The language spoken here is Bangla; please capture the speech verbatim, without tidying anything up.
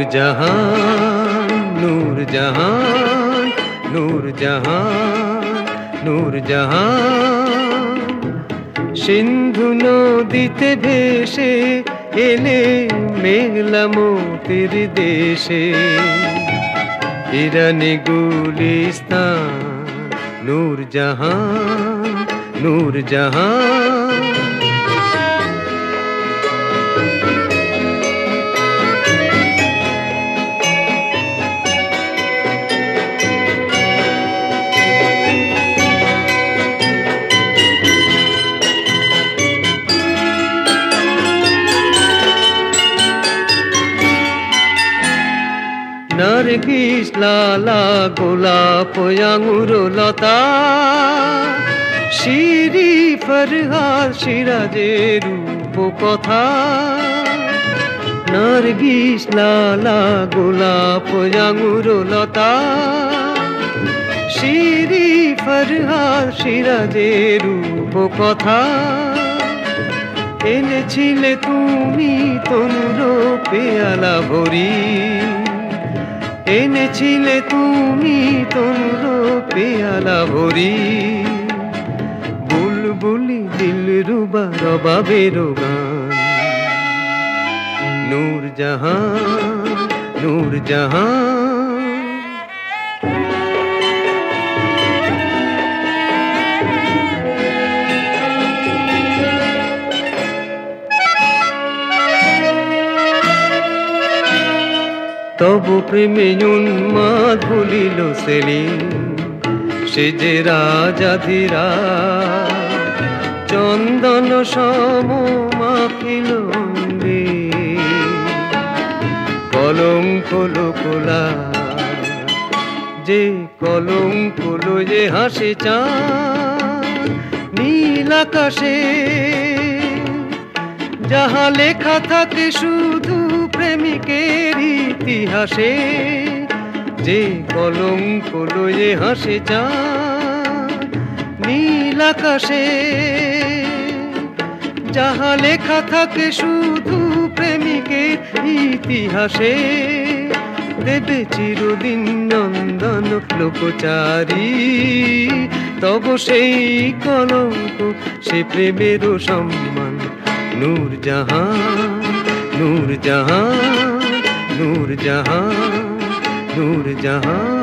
নূরজাহান নূরজাহান নূরজাহান নূরজাহান সিন্ধু নদীতে ভেসে এলে মেঘলা মোতির দেশে ইরানি গুলিস্তান নূরজাহান নূরজাহান নারগিস লালা গোলাপ আঙুর লতা শিরি ফরহাদ সিরাজের রূপকথা নারগিস লালা গোলাপ আঙুর লতা শিরি ফরহাদ সিরাজের রূপকথা এনেছিলে তুমি তনুর পেয়ালা ভরি এনেছিলে তুমি তনুর পেয়ালা ভরি বুলবুলি দিলরুবা রবাবের গান নূরজাহান নূরজাহান তবু প্রেমে উন্মাদ ভুলিল সেলিম সে যে রাজাধিরা চন্দন সম মাখিল অঙ্গে কলঙ্ক লোকলা যে কলঙ্ক যে হাসে চাঁদ নীল আকাশে যাহা লেখা থাকে শুধু প্রেমিকের ইতিহাসে যে কলঙ্ক লয়ে হাসে চাঁদ নীল আকাশে যাহা লেখা থাকে শুধু প্রেমিকের ইতিহাসে দেবে চিরদিন নন্দন লোকচারী তব সেই কলঙ্ক সে প্রেমেরও সম্মান নূরজাহান নূরজাহান নূরজাহান নূরজাহান